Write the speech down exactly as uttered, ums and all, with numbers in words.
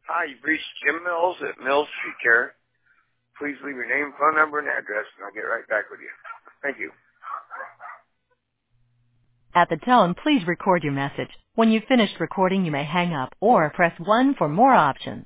Hi, you've reached Jim Mills at Mills Tree Care. Please leave your name, phone number, and address, and I'll get right back with you. Thank you. At the tone, please record your message. When you've finished recording, you may hang up or press one for more options.